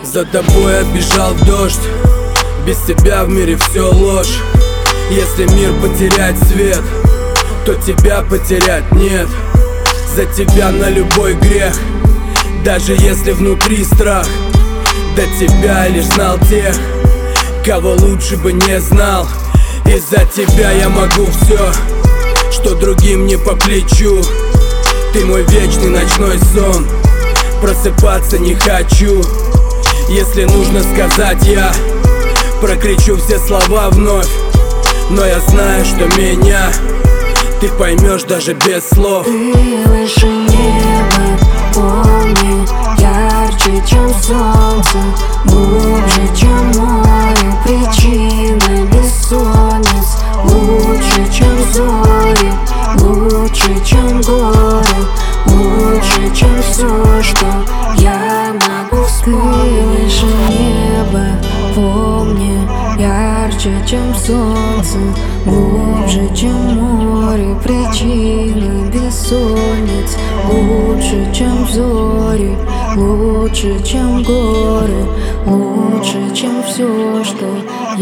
За тобой я бежал в дождь, без тебя в мире все ложь. Если мир потерять свет, то тебя потерять нет. За тебя на любой грех, даже если внутри страх. До тебя лишь знал тех, кого лучше бы не знал. Из-за тебя я могу все, что другим не по плечу. Ты мой вечный ночной сон, просыпаться не хочу. Если нужно сказать, я прокричу все слова вновь. Но я знаю, что меня ты поймешь даже без слов. Ты выше неба, помни, ярче, чем солнце, глубже, чем море, причина бессонниц. Лучше, чем зори, лучше, чем горы, лучше, чем все, что я могу вспомнить. Выше неба, помни, ярче, чем солнце, глубже, чем море, причина бессонниц. Лучше, чем зори, лучше, чем горы, лучше, чем все, что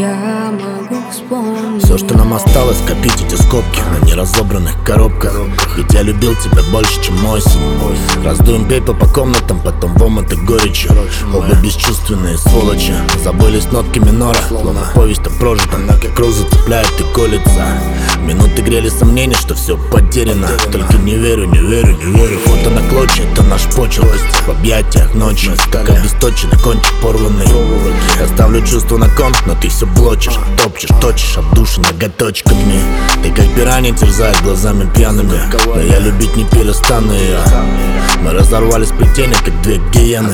я могу вспомнить. Все, что нам осталось, копить эти скобки на неразобранных коробках. Ведь я любил тебя больше, чем осень. Раздуем пепел по комнатам, потом в омуты горечи. Оба бесчувственные сволочи, забылись нотки минора, словно повесть о прожитом. Круг зацепляет и колется. Минуты грели сомнения, что все потеряно. Только не верю, не верю, не верю. Фото на клочья, это наш почерк. В объятиях ночи, как обесточенный кончик порванный. Я ставлю чувства на кон, но ты все блочишь, топчешь, точишь от души ноготочками. Ты как пиранья терзаешь глазами пьяными, но я любить не перестану ее. Мы разорвали сплетения, как две гиены,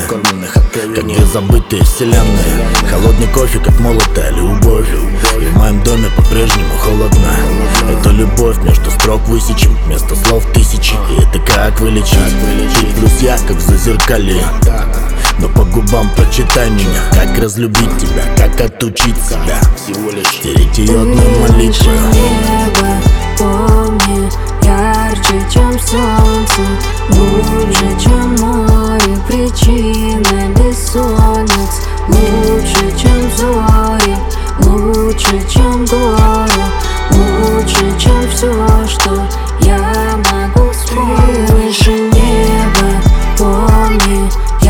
как две забытые вселенные. Холодный кофе, как молотая любовь, и в моем доме по-прежнему холодно. Это любовь между строк высечем, вместо слов тысячи. И это как вылечить? Ты плюс я, как в зазеркалье. Но по губам прочитай меня, как разлюбить тебя, как отучить себя. Всего лишь стереть ее одной молитвой. Небо, помни, ярче, чем солнце, глубже, чем море, причина бессонниц. Лучше, чем зори, лучше, чем горы, лучше, чем все, что я могу вспомнить. Выше неба, помни,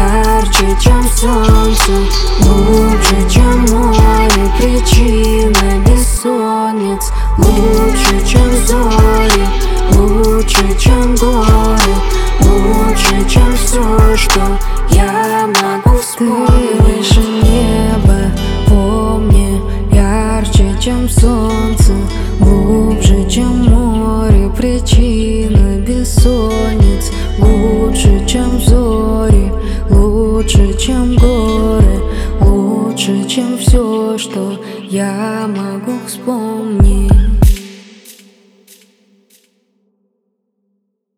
ярче, чем солнце, глубже, чем море, причина бессонниц. Лучше, чем зори, лучше, чем горы, лучше, чем все, что я могу вспомнить. Выше неба, помни, ярче, чем солнце, глубже, чем море, причина бессонниц. Лучше, чем зори, лучше, чем горы, лучше, чем все, что я могу